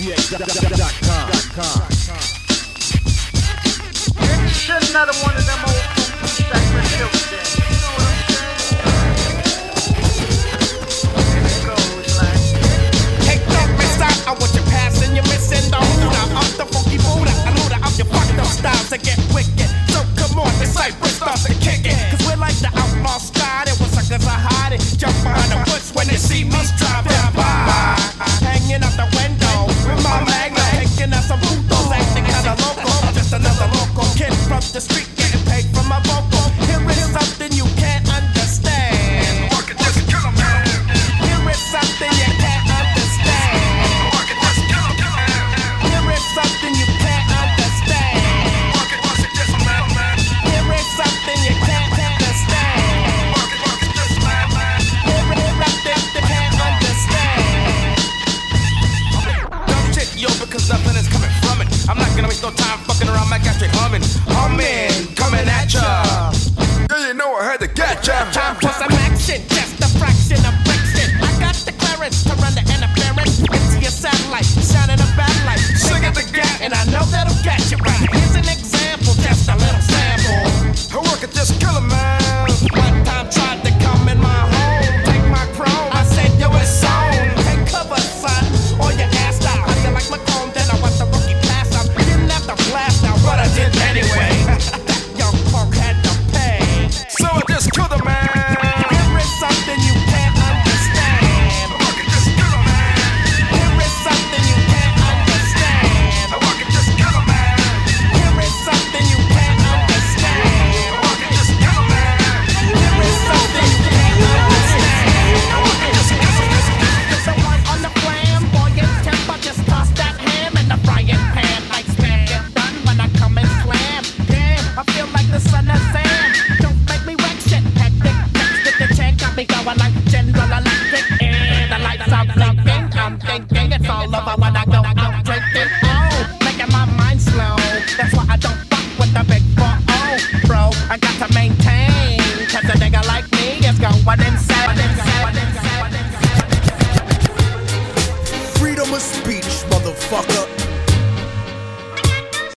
DJGX.com. It's just another one of them old funky segment hills there. You know what I'm saying? Here it goes, like. Hey, don't miss out on what you're passing. You're missing the Buddha of the funky Buddha. A looter of your fucked up styles to get wicked. So come on, the Cypress starts to kick it. Cause we're like the outlaw sky. There were suckers are hiding. Jump behind the bush when they see me driving by. Hanging out the window with my magnum. Taking out some putos, acting kinda local. Just another local kid from the street getting paid for my vocal. Here is something you can't understand. Here is something you can't understand. Here is something you can't understand. Here is something you can't understand. Here is something you can't understand. Dumb shit, yo, because nothing is coming from it. I'm not gonna waste no time fucking around, my gas straight humming. Humming, coming at ya. Yeah, you know I had to get ya. Time for some action, just a fraction of friction. I got the clearance to run the interference into your satellite, shining a backlight. Sing it again, and I know that'll get you right. Here's an example, just a little sample. I work at just kill 'em, man. One time tried to come in my home, take my chrome. I said, yo, it's on. Take cover, son, or your ass out. How you like my chrome? Then I want the rookie pass out. Didn't have to blast out, but I did anyway. That young punk had to pay. So I just killed a man. Here is something you can't understand. I work at just kill 'em, man. Here is something you can't understand. I work at just kill 'em, man. Here is something you can't understand. I work at just kill 'em, man. Here is something you can't understand. I work at just kill 'em, man. So right on the flamboyant temper, just toss that ham in the frying pan. Like smack it done when I come and slam. Damn, I feel like the son of Sam. Don't make me wreck shit. Hectic, text with the check, got me going like General Electric. And the lights out blinking. I'm thinking it's all over when I go out drinking. Oh, making my mind slow. That's why I don't fuck with the big 4-0, bro. I got to maintain, cause a nigga like me is going insane.